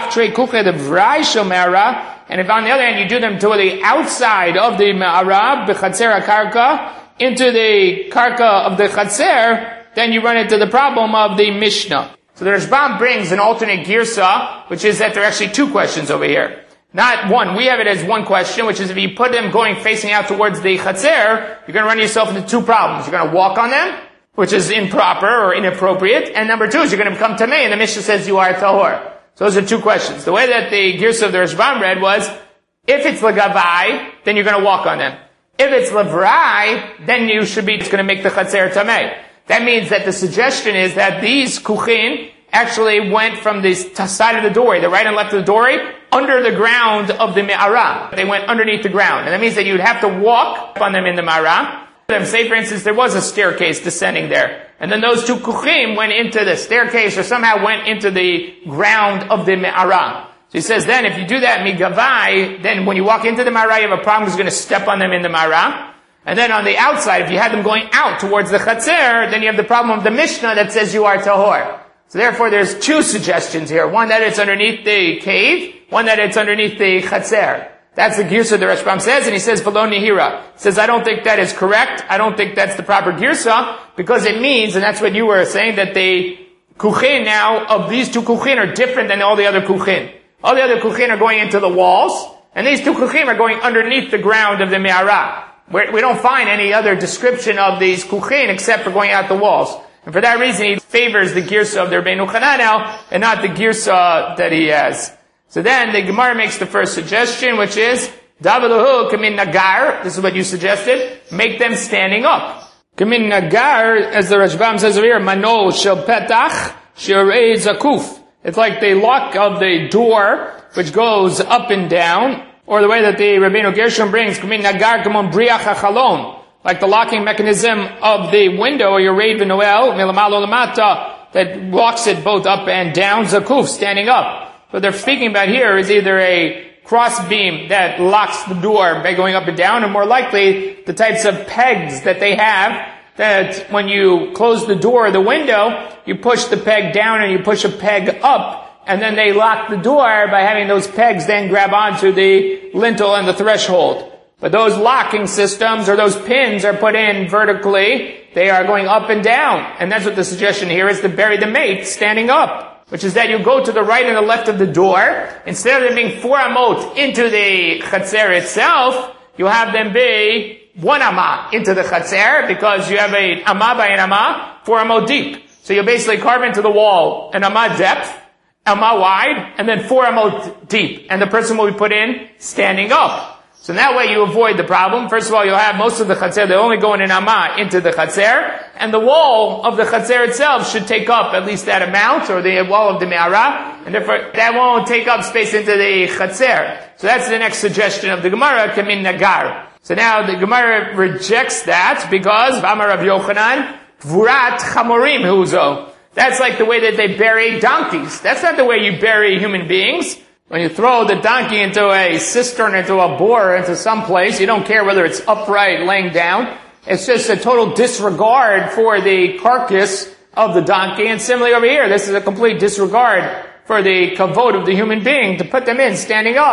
the other hand you do them to the outside of the me'ara, b'chatzer karka, into the karka of the chatzer, then you run into the problem of the Mishnah. So the Rashbam brings an alternate girsa, which is that there are actually two questions over here. Not one. We have it as one question, which is if you put them going facing out towards the chatzer, you're going to run yourself into two problems. You're going to walk on them, which is improper or inappropriate. And number two is you're going to become tamei, and the Mishnah says you are tahor. So those are two questions. The way that the girsa of the Rashbam read was, if it's legavai, then you're going to walk on them. If it's levrai, then you should be, it's going to make the chatzer tamei. That means that the suggestion is that these kuchin actually went from the side of the doorway, the right and left of the doorway, under the ground of the me'ara. They went underneath the ground. And that means that you'd have to walk on them in the me'ara. Say, for instance, there was a staircase descending there. And then those two kuchim went into the staircase or somehow went into the ground of the me'ara. So he says then, if you do that migavai, then when you walk into the me'ara, you have a problem who's going to step on them in the me'ara. And then on the outside, if you had them going out towards the chatzer, then you have the problem of the Mishnah that says you are tahor. So therefore, there's two suggestions here. One that it's underneath the cave, one that it's underneath the chatzer. That's the girsa the Rashbam says, and he says, v'lo nihira. He says, I don't think that is correct. I don't think that's the proper girsa, because it means, and that's what you were saying, that the kuchin now, of these two kuchin are different than all the other kuchin. All the other kuchin are going into the walls, and these two kuchin are going underneath the ground of the me'ara. We don't find any other description of these kuchin except for going out the walls. And for that reason, he favors the girsa of the Rabbeinu Chananel and not the girsa that he has. So then the Gemara makes the first suggestion, which is, Davalahu kamin nagar, this is what you suggested, make them standing up. Kamin nagar, as the Rashbam says over here, manol shel petach shirei zakuf. It's like the lock of the door, which goes up and down, or the way that the Rabbeinu Gershon brings, kamin nagar kamon briach hachalon. Like the locking mechanism of the window or your Reid V'Noel, milamalo lamata, that locks it both up and down, zakuf, standing up. What they're speaking about here is either a cross beam that locks the door by going up and down, or more likely, the types of pegs that they have, that when you close the door or the window, you push the peg down and you push a peg up, and then they lock the door by having those pegs then grab onto the lintel and the threshold. But those locking systems or those pins are put in vertically. They are going up and down. And that's what the suggestion here is, to bury the mate standing up. Which is that you go to the right and the left of the door. Instead of them being 4 amot into the chatzer itself, you have them be 1 amah into the chatzer, because you have a amah by an amah, 4 amot deep. So you basically carve into the wall an amah depth, amah wide, and then 4 amot deep. And the person will be put in standing up. So that way you avoid the problem. First of all, you'll have most of the chatzer, they only go in an amah into the chatzer, and the wall of the chatzer itself should take up at least that amount, or the wall of the me'ara, and therefore that won't take up space into the chatzer. So that's the next suggestion of the Gemara, kamin nagar. So now the Gemara rejects that, because, V'amar Rav Yochanan, Vurat chamorim huzo. That's like the way that they bury donkeys. That's not the way you bury human beings. When you throw the donkey into a cistern, into a bore, into some place, you don't care whether it's upright, laying down. It's just a total disregard for the carcass of the donkey. And similarly over here, this is a complete disregard for the kavod of the human being, to put them in standing up.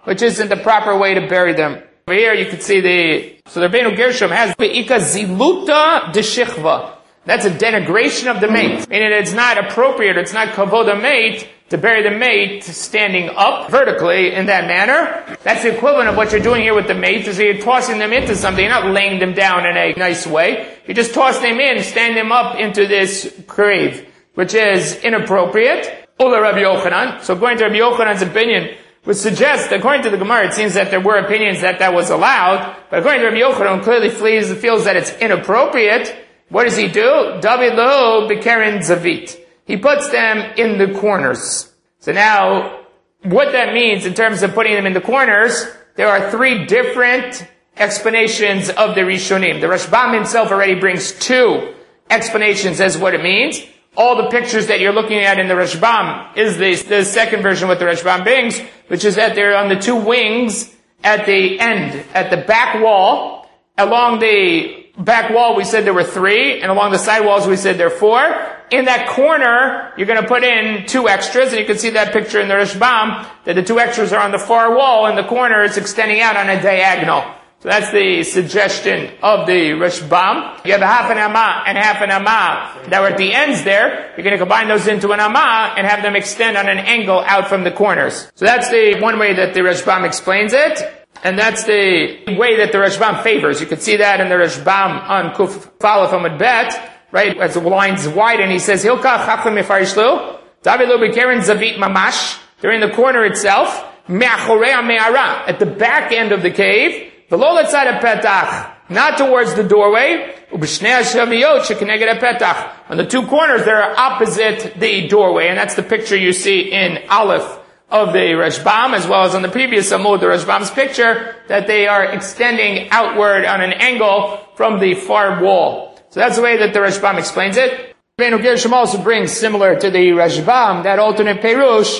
which isn't the proper way to bury them. Over here you can see the Rabbeinu Gershom has Be'ika Ziluta de Shichva. That's a denigration of the mate. Meaning it's not appropriate, it's not kavod mate to bury the mate standing up vertically in that manner. That's the equivalent of what you're doing here with the mate, is you're tossing them into something. You're not laying them down in a nice way. You just toss them in, stand them up into this grave, which is inappropriate. Ula Rabbi Yochanan. So according to Rabbi Yochanan's opinion, would suggest, according to the Gemara, it seems that there were opinions that was allowed, but according to Rabbi Yochanan, clearly feels that it's inappropriate. What does he do? David lo bekeren zavit. He puts them in the corners. So now, what that means in terms of putting them in the corners, there are three different explanations of the Rishonim. The Rashbam himself already brings two explanations as what it means. All the pictures that you're looking at in the Rashbam is the second version what the Rashbam brings, which is that they're on the two wings at the end, at the back wall. Along the back wall we said there were three, and along the side walls we said there are four. In that corner, you're going to put in two extras, and you can see that picture in the Rashbam, that the two extras are on the far wall, and the corner is extending out on a diagonal. So that's the suggestion of the Rashbam. You have a half an amma and half an amma that were at the ends there. You're going to combine those into an amma and have them extend on an angle out from the corners. So that's the one way that the Rashbam explains it. And that's the way that the Rashbam favors. You can see that in the Rashbam on Kuf Falaf Amud Bet, right? As the lines widen, he says, Hilka Chacham Mefarishlu, David Lo Bekeren Zavit Mamash, they're in the corner itself, Me'achorei Me'ara, at the back end of the cave, V'lo letzad Petach, not towards the doorway, U'b'shnei Hashaviyot shekeneged Petach. On the two corners, they're opposite the doorway, and that's the picture you see in Aleph of the Rashbam, as well as on the previous Amud, the Rashbam's picture, that they are extending outward on an angle from the far wall. So that's the way that the Rashbam explains it. Rabbeinu Gershom also brings, similar to the Rashbam, that alternate Perush,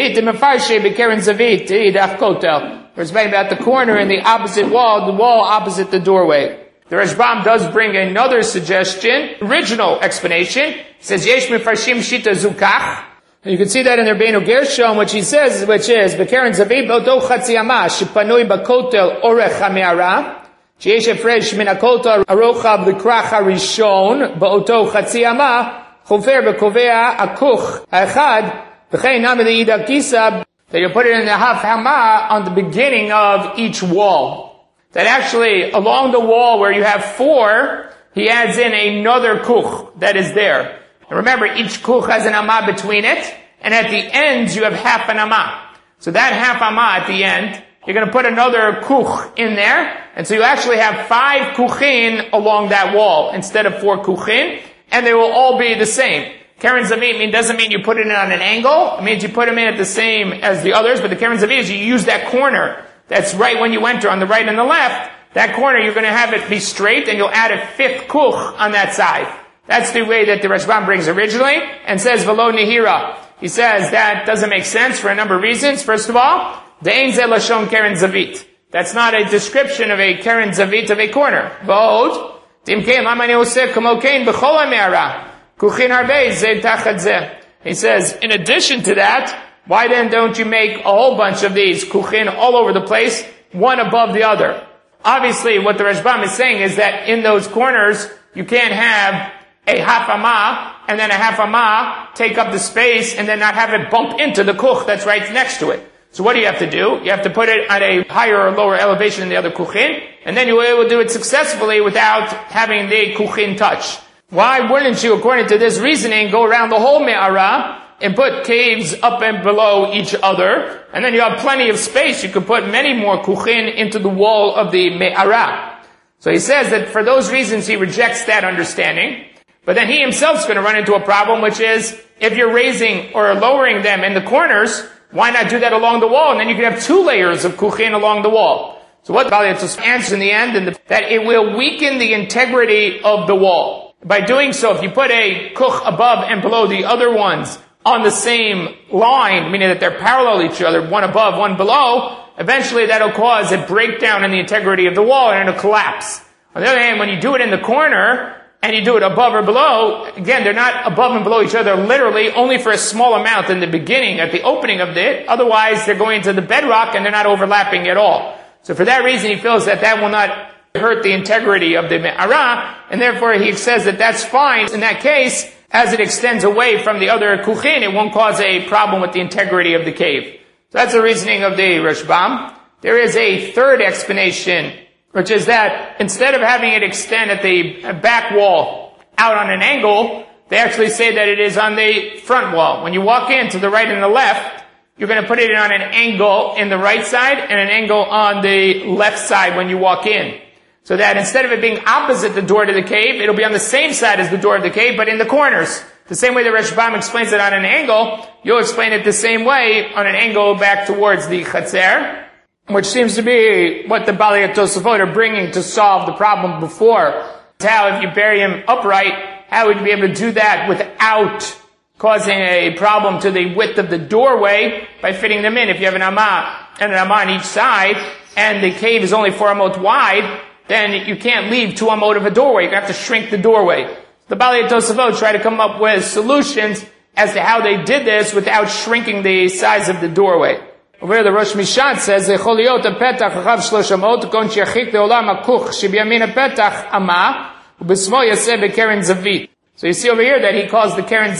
it's about the corner in the opposite wall, the wall opposite the doorway. The Rashbam does bring another suggestion, original explanation. He says, Yesh mefarshim shita zukach. You can see that in the Rabbeinu Gershom, which he says, which is, Bekeren Zavit B'oto Chatzi Amah, Shepanui B'kotel Orech HaMe'ara, Sheyesh Efresh Min HaKotel Arochav L'krach HaRishon, B'oto Chatzi Amah, Chofer B'kovea Akuch HaEchad, V'chein Nami L'Ida Kisab, that you put it in the half Hamah on the beginning of each wall. That actually, along the wall where you have four, he adds in another kuch that is there. And remember, each kuch has an amah between it, and at the ends you have half an amah. So that half amah at the end, you're going to put another kuch in there, and so you actually have 5 kuchin along that wall instead of 4 kuchin, and they will all be the same. Keren Zavit doesn't mean you put it in on an angle, it means you put them in at the same as the others, but the Keren Zavit is you use that corner that's right when you enter on the right and the left. That corner, you're going to have it be straight, and you'll add a 5th kuch on that side. That's the way that the Rashbam brings originally, and says Velo Nihira. He says that doesn't make sense for a number of reasons. First of all, De'ein ze lashon Keren Zavit. That's not a description of a Keren Zavit of a corner. V'od, Timkein lamani oseh kamo kein b'chol ha'me'ara. Kuchin harbei ze tachat ze. He says, in addition to that, why then don't you make a whole bunch of these kuchin all over the place, one above the other? Obviously, what the Rashbam is saying is that in those corners, you can't have a half amah, and then a half amah take up the space, and then not have it bump into the kuch that's right next to it. So what do you have to do? You have to put it at a higher or lower elevation than the other kuchin, and then you'll be able to do it successfully without having the kuchin touch. Why wouldn't you, according to this reasoning, go around the whole me'ara and put caves up and below each other, and then you have plenty of space. You could put many more kuchin into the wall of the me'ara. So he says that for those reasons he rejects that understanding. But then he himself is going to run into a problem, which is, if you're raising or lowering them in the corners, why not do that along the wall? And then you can have 2 layers of kuchin along the wall. So what Balyatus answers in the end, that it will weaken the integrity of the wall. By doing so, if you put a kuch above and below the other ones on the same line, meaning that they're parallel to each other, one above, one below, eventually that'll cause a breakdown in the integrity of the wall and it'll collapse. On the other hand, when you do it in the corner, and you do it above or below, again, they're not above and below each other literally, only for a small amount in the beginning, at the opening of it. Otherwise, they're going into the bedrock and they're not overlapping at all. So for that reason, he feels that that will not hurt the integrity of the me'ara, and therefore he says that that's fine. In that case, as it extends away from the other kuchin, it won't cause a problem with the integrity of the cave. So that's the reasoning of the Rashbam. There is a third explanation, which is that instead of having it extend at the back wall out on an angle, they actually say that it is on the front wall. When you walk in to the right and the left, you're going to put it on an angle in the right side and an angle on the left side when you walk in. So that instead of it being opposite the door to the cave, it'll be on the same side as the door of the cave, but in the corners. The same way the Rashbam explains it on an angle, you'll explain it the same way on an angle back towards the Chatzer, which seems to be what the Balei Tosafot are bringing to solve the problem before. It's how if you bury him upright, how would you be able to do that without causing a problem to the width of the doorway by fitting them in? If you have an amah and an amah on each side, and the cave is only 4 amot wide, then you can't leave 2 amot of a doorway. You're going to have to shrink the doorway. The Balei Tosafot try to come up with solutions as to how they did this without shrinking the size of the doorway. Over here, the Rosh Mishan says, so you see over here that he calls the Keren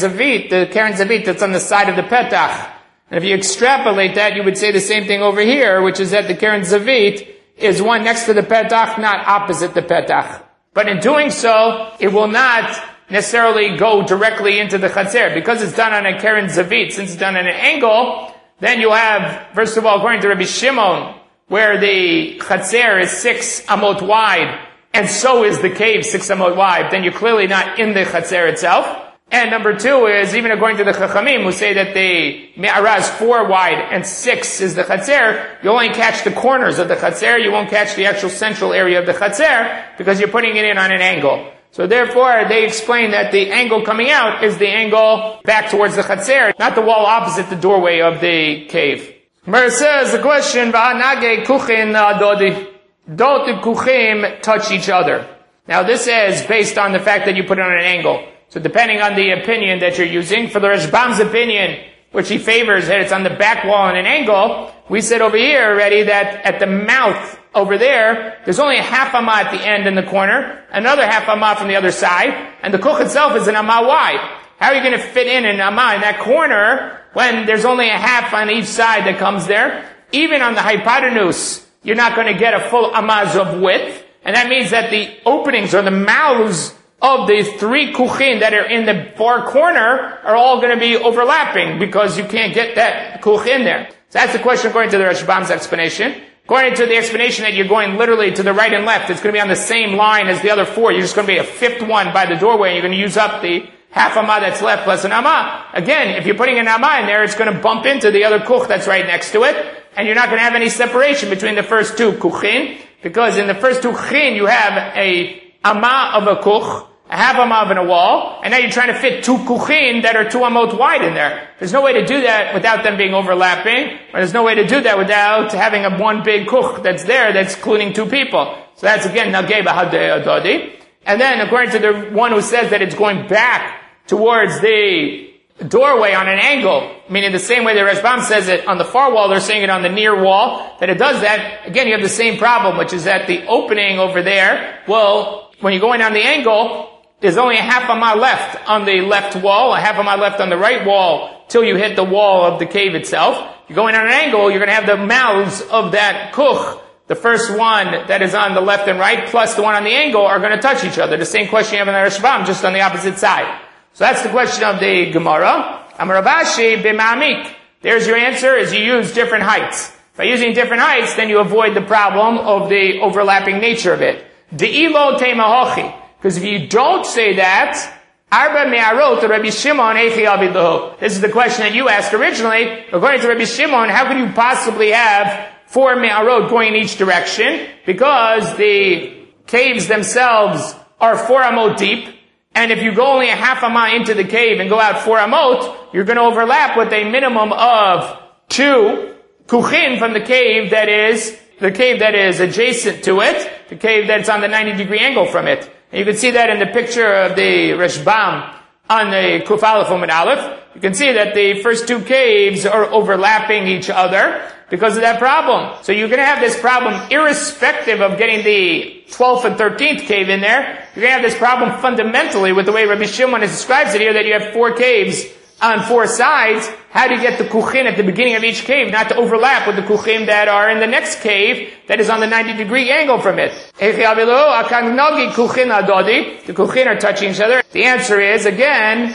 Zavit that's on the side of the Petach. And if you extrapolate that, you would say the same thing over here, which is that the Keren Zavit is one next to the Petach, not opposite the Petach. But in doing so, it will not necessarily go directly into the Chatzer. Because it's done on a Keren Zavit, since it's done at an angle, then you have, first of all, according to Rabbi Shimon, where the Chatzer is 6 amot wide, and so is the cave 6 amot wide, then you're clearly not in the Chatzer itself. And number 2 is, even according to the Chachamim, who say that the Me'ara is 4 wide and 6 is the Chatzer, you only catch the corners of the Chatzer, you won't catch the actual central area of the Chatzer, because you're putting it in on an angle. So therefore, they explain that the angle coming out is the angle back towards the Chatzer, not the wall opposite the doorway of the cave. Gemara says, the question, V'hanage kuchin dodi. Don't the kuchim touch each other? Now this is based on the fact that you put it on an angle. So depending on the opinion that you're using, for the Rashbam's opinion, which he favors that it's on the back wall on an angle, we said over here already that at the mouth over there's only a half amah at the end in the corner, another half amah from the other side, and the kuch itself is an amah wide. How are you going to fit in an amah in that corner when there's only a half on each side that comes there? Even on the hypotenuse, you're not going to get a full amaz of width, and that means that the openings or the mouths of the 3 kuchin that are in the far corner are all going to be overlapping because you can't get that kuch in there. So that's the question according to the Rashbam's explanation. According to the explanation that you're going literally to the right and left, it's going to be on the same line as the other 4. You're just going to be a 5th one by the doorway, and you're going to use up the half amah that's left plus an amah. Again, if you're putting an amah in there, it's going to bump into the other kuch that's right next to it, and you're not going to have any separation between the first 2 kuchin, because in the first 2 kuchin you have a amah of a kuch, a half amah of a wall, and now you're trying to fit 2 kuchin that are 2 amot wide in there. There's no way to do that without them being overlapping, or there's no way to do that without having a one big kuch that's there that's including 2 people. So that's again nagei b'hadei adodi. And then according to the one who says that it's going back towards the doorway on an angle, meaning the same way the Rashbam says it on the far wall, they're saying it on the near wall, that it does that, again you have the same problem, which is that the opening over there, well, when you're going on the angle, there's only a half amah left on the left wall, a half amah left on the right wall, till you hit the wall of the cave itself. You're going on an angle, you're going to have the mouths of that kuch, the first one that is on the left and right, plus the one on the angle, are going to touch each other. The same question you have in the Rashbam, just on the opposite side. So that's the question of the Gemara. Amar Rav Ashi b'ma'amik. There's your answer, is you use different heights. By using different heights, then you avoid the problem of the overlapping nature of it. De'ilo teimahochi. Because if you don't say that, Arba me'arot Rabbi Shimon eichi avidu. This is the question that you asked originally. According to Rabbi Shimon, how could you possibly have 4 me'arot going in each direction? Because the caves themselves are 4 amot deep. And if you go only a half amah into the cave and go out 4 amot, you're going to overlap with a minimum of 2 kuchin from the cave that is adjacent to it, the cave that's on the 90-degree angle from it. And you can see that in the picture of the Rashbam on the Kuf Aleph Amud Aleph. You can see that the first two caves are overlapping each other because of that problem. So you're going to have this problem irrespective of getting the 12th and 13th cave in there. You're going to have this problem fundamentally with the way Rabbi Shimon describes it here, that you have 4 caves on 4 sides. How do you get the kuchin at the beginning of each cave not to overlap with the kuchim that are in the next cave that is on the 90-degree angle from it? The kuchin are touching each other. The answer is, again,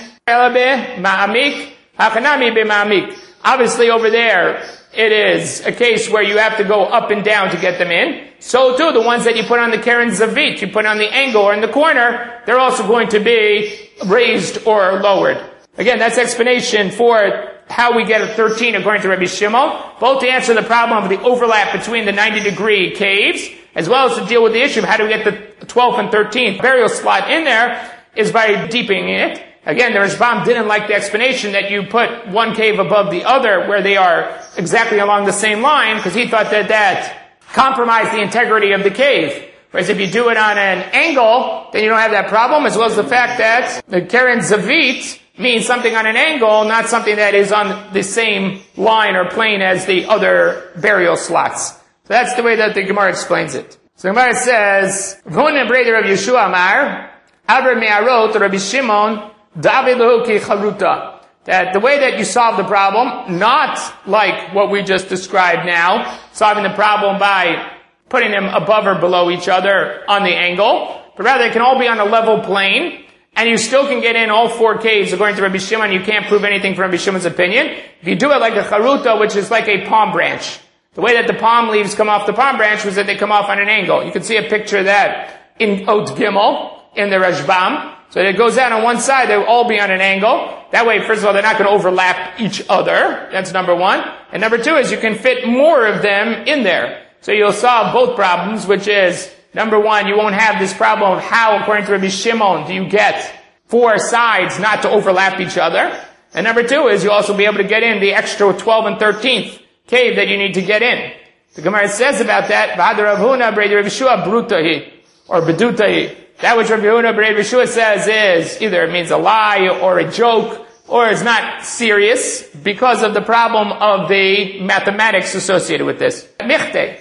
obviously over there, it is a case where you have to go up and down to get them in. So too, the ones that you put on the Keren Zavit, you put on the angle or in the corner, they're also going to be raised or lowered. Again, that's explanation for how we get a 13 according to Rabbi Shimon, both to answer the problem of the overlap between the 90-degree caves, as well as to deal with the issue of how do we get the 12th and 13th burial slot in there, is by deepening it. Again, the Rashbam didn't like the explanation that you put one cave above the other where they are exactly along the same line, because he thought that that compromised the integrity of the cave. Whereas if you do it on an angle, then you don't have that problem, as well as the fact that the Keren Zavit means something on an angle, not something that is on the same line or plane as the other burial slots. So that's the way that the Gemara explains it. So the Gemara says, V'huna breder of Yeshua Amar, Aver me'arot Rabbi Shimon, David Lehuki Charuta. That the way that you solve the problem, not like what we just described now, solving the problem by putting them above or below each other on the angle, but rather they can all be on a level plane, and you still can get in all 4 caves according to Rabbi Shimon. You can't prove anything from Rabbi Shimon's opinion. If you do it like a charuta, which is like a palm branch, the way that the palm leaves come off the palm branch was that they come off on an angle. You can see a picture of that in Ot Gimel, in the Rashbam. So it goes out on one side, they'll all be on an angle. That way, first of all, they're not going to overlap each other. That's number 1. And number 2 is you can fit more of them in there. So you'll solve both problems, which is, number 1, you won't have this problem of how, according to Rabbi Shimon, do you get 4 sides not to overlap each other. And number 2 is you'll also be able to get in the extra 12th and 13th cave that you need to get in. The Gemara says about that, V'hadar Rav Huna b'rei Rabbi Yeshua brutahi, or bedutahi. That which Rabbi Huna b'rei Rabbi Yeshua says is either it means a lie or a joke, or it's not serious because of the problem of the mathematics associated with this. Michte.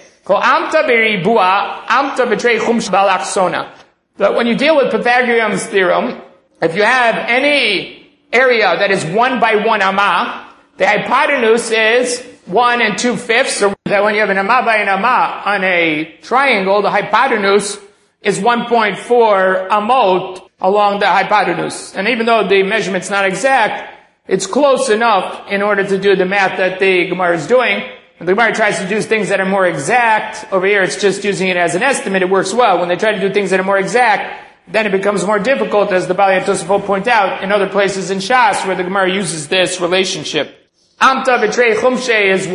But when you deal with Pythagorean's theorem, if you have any area that is 1 by 1 amah, the hypotenuse is 1 2/5. So that when you have an amah by an amah on a triangle, the hypotenuse is 1.4 amot along the hypotenuse. And even though the measurement's not exact, it's close enough in order to do the math that the Gemara is doing. When the Gemara tries to do things that are more exact, over here it's just using it as an estimate, it works well. When they try to do things that are more exact, then it becomes more difficult, as the Balei Tosafot point out in other places in Shas where the Gemara uses this relationship. Amta v'trei chumshe is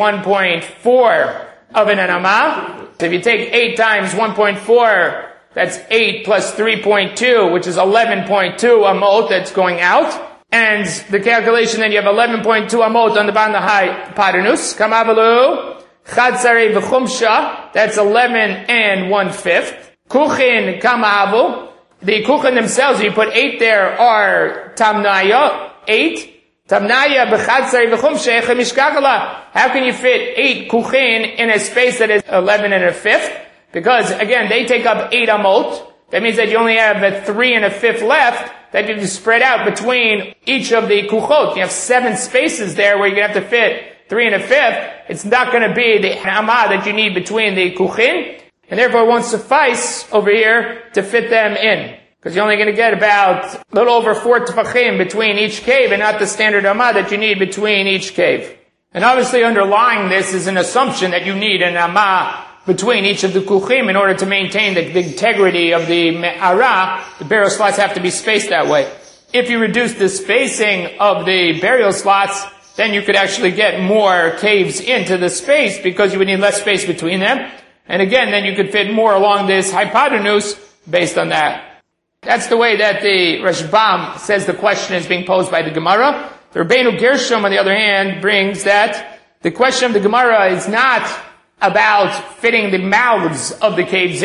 1.4 of an amah. So if you take 8 times 1.4, that's 8 plus 3.2, which is 11.2 amot that's going out. And the calculation, then you have 11.2 amot on the bottom of the hypotenuse. Kamavalu, chadsare v'chumsha, that's 11 1/5. Kuchin kamavu, the kuchin themselves, you put 8 there, are tamnaya, 8. Tamnaya b'chadsare v'chumsha echemishkagala. How can you fit 8 kuchin in a space that is 11 1/5? Because, again, they take up 8 amot. That means that you only have a 3 1/5 left that you spread out between each of the kuchot. You have 7 spaces there where you're going to have to fit 3 1/5. It's not going to be the amah that you need between the kuchin, and therefore it won't suffice over here to fit them in. Because you're only going to get about a little over 4 tefachim between each cave, and not the standard amah that you need between each cave. And obviously underlying this is an assumption that you need an amah between each of the kuchim in order to maintain the integrity of the me'ara. The burial slots have to be spaced that way. If you reduce the spacing of the burial slots, then you could actually get more caves into the space because you would need less space between them. And again, then you could fit more along this hypotenuse based on that. That's the way that the Rashbam says the question is being posed by the Gemara. The Rabbeinu Gershom, on the other hand, brings that the question of the Gemara is not about fitting the mouths of the caves in.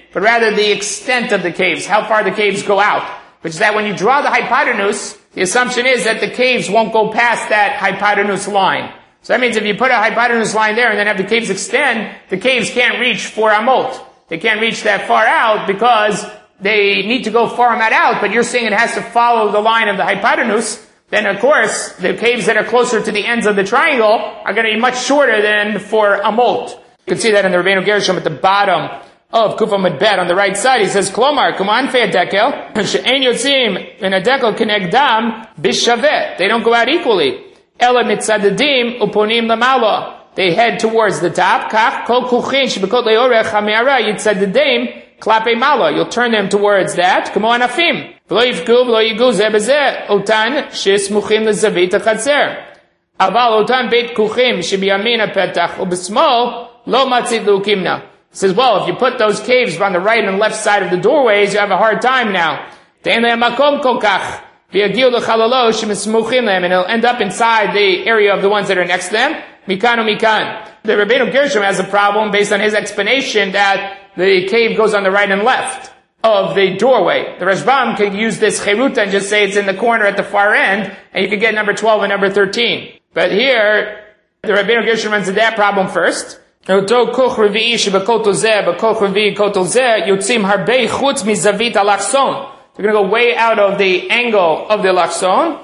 but rather the extent of the caves, how far the caves go out. Which is that when you draw the hypotenuse, the assumption is that the caves won't go past that hypotenuse line. So that means if you put a hypotenuse line there and then have the caves extend, the caves can't reach 4 amot. They can't reach that far out because they need to go far amount out, but you're saying it has to follow the line of the hypotenuse. Then of course, the caves that are closer to the ends of the triangle are going to be much shorter than 4 amot. You can see that in the Rabbeinu Gershom at the bottom of Kuf Amud Bet on the right side. He says, Klomar, kuman fe dekel, she'en yotzim in a dekel kenegdam bishavet. They don't go out equally. Ela mitzadadim uponim lamala. They head towards the top. Kach kol kuchin shebekot leorech hamiara yitzadadim klape mala. You'll turn them towards that. Kamo anafim. V'lo yifku v'lo yigu zeh bezeh otan shesmuchim lezavit hachatzer. Aval otan beit kuchim shebiyamin hapetach ubesmol lo matzit leukimna. He says, well, if you put those caves on the right and left side of the doorways, you have a hard time now. And it'll end up inside the area of the ones that are next to them. Mikan mikan. The Rabbeinu Gershom has a problem based on his explanation that the cave goes on the right and left of the doorway. The Rashbam could use this cheruta and just say it's in the corner at the far end, and you could get number 12 and number 13. But here, the Rabbeinu Gershom runs into that problem first. They're going to go way out of the angle of the lachson.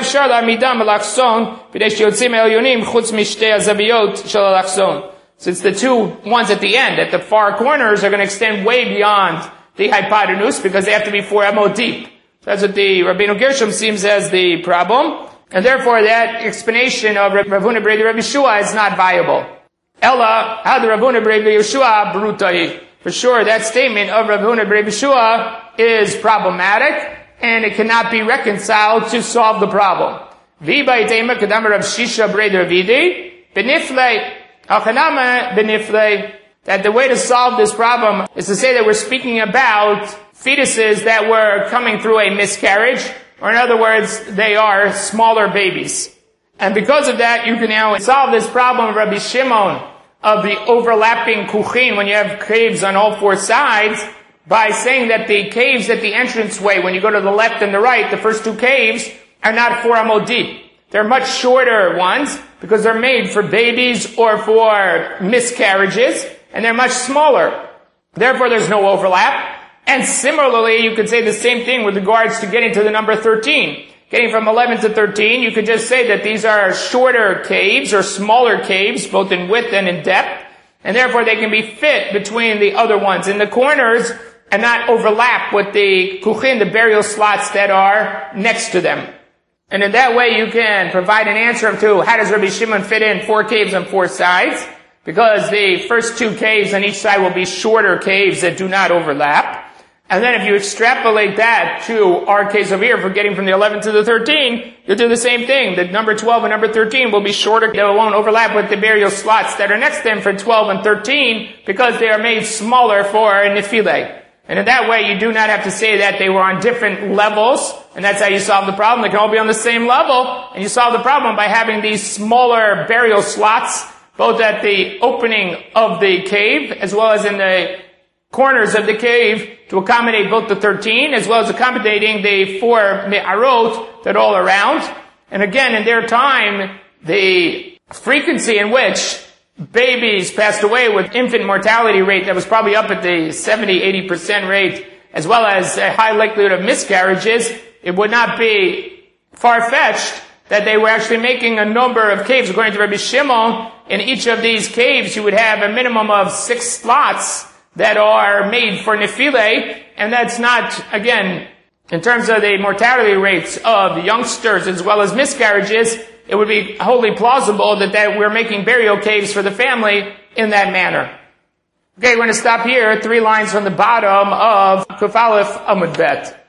Since the two ones at the end, at the far corners, are going to extend way beyond the hypotenuse because they have to be 4 amot deep. That's what the Rabbeinu Gershom seems as the problem. And therefore that explanation of Rav Huna bar Rabbi Yeshua is not viable. Ella, how the Rav Huna bar Rabbi Yeshua brutai. For sure, that statement of Rav Huna bar Rabbi Yeshua is problematic, and it cannot be reconciled to solve the problem. V'ba itema kadam Rav Shisha bar Ravidi beniflei achanama beniflei. That the way to solve this problem is to say that we're speaking about fetuses that were coming through a miscarriage, or in other words, they are smaller babies. And because of that, you can now solve this problem of Rabbi Shimon of the overlapping kuchin when you have caves on all 4 sides by saying that the caves at the entranceway, when you go to the left and the right, the first 2 caves are not 4 amot deep. They're much shorter ones because they're made for babies or for miscarriages, and they're much smaller. Therefore, there's no overlap. And similarly, you could say the same thing with regards to getting to the number 13. Getting from 11 to 13, you could just say that these are shorter caves or smaller caves, both in width and in depth, and therefore they can be fit between the other ones in the corners and not overlap with the kuchin, the burial slots that are next to them. And in that way you can provide an answer to how does Rabbi Shimon fit in 4 caves on 4 sides, because the first 2 caves on each side will be shorter caves that do not overlap. And then if you extrapolate that to our case over here for getting from the 11 to the 13, you'll do the same thing. The number 12 and number 13 will be shorter. They won't overlap with the burial slots that are next to them for 12 and 13 because they are made smaller for nefile. And in that way, you do not have to say that they were on different levels, and that's how you solve the problem. They can all be on the same level, and you solve the problem by having these smaller burial slots, both at the opening of the cave as well as in the corners of the cave to accommodate both the 13 as well as accommodating the 4 me'arot that are all around. And again, in their time, the frequency in which babies passed away with infant mortality rate that was probably up at the 70-80% rate, as well as a high likelihood of miscarriages, it would not be far-fetched that they were actually making a number of caves. According to Rabbi Shimon, in each of these caves you would have a minimum of 6 slots that are made for nefile, and that's not, again, in terms of the mortality rates of youngsters as well as miscarriages, it would be wholly plausible that we're making burial caves for the family in that manner. Okay, we're going to stop here, 3 lines from the bottom of Kuf Aleph Amud Bet.